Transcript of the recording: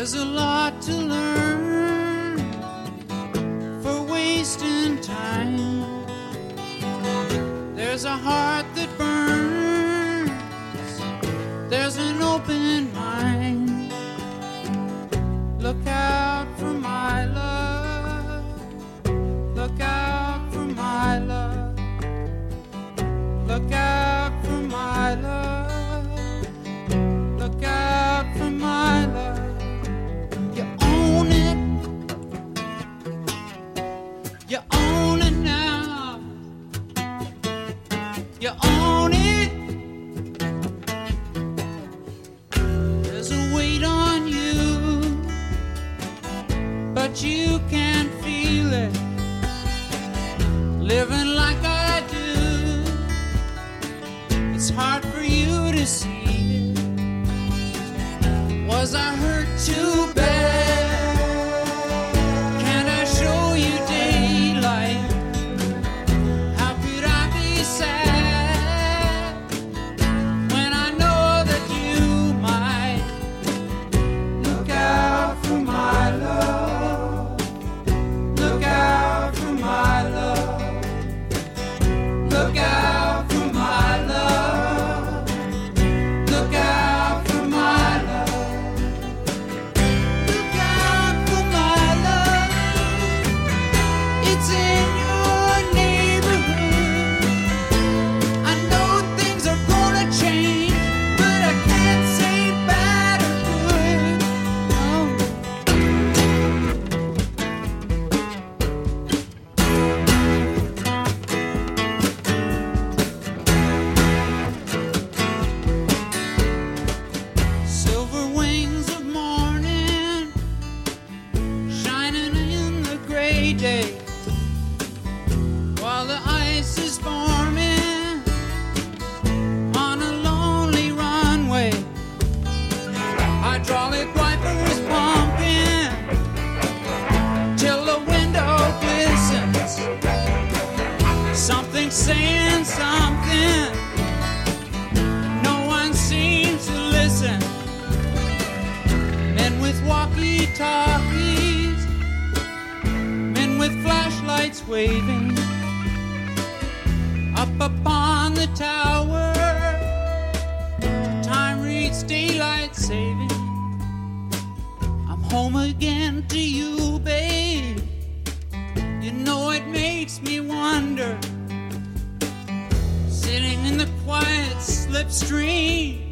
There's a lot to learn for wasting time. There's a heart that burns. There's an open mind. Look out for my love. Look out for my love. Look out for my love. Look out for my love. You own it. You own it now. You own it. There's a weight on you, but you can't feel it. Living like I do, it's hard for you to see it. Was I hurt too bad? Can't I show you daylight? How could I be sad when I know that you might? Look out for my love. Look out for my love. Look out for my love. Look out for my love. Look out for my love. It's in your neighborhood. I know things are gonna change, but I can't say bad or good. Silver wings of morning shining in the gray day, while the ice is forming on a lonely runway. Hydraulic wipers pumping till the window glistens. Something saying something. No one seems to listen. Men with walkie-talkies, men with flashlights waving up upon the tower. Time reads daylight saving. I'm home again to you, babe. You know it makes me wonder, sitting in the quiet slipstream,